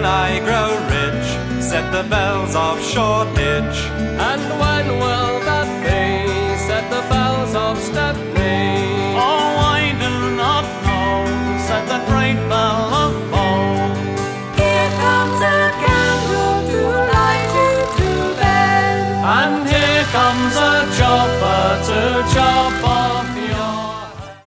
I grow rich, said the bells of Shoreditch. And when will that be, said the bells of Stepney. Oh, I do not know, said the great bell of Bow. Here comes a candle to light you to bed, And here comes a chopper to chop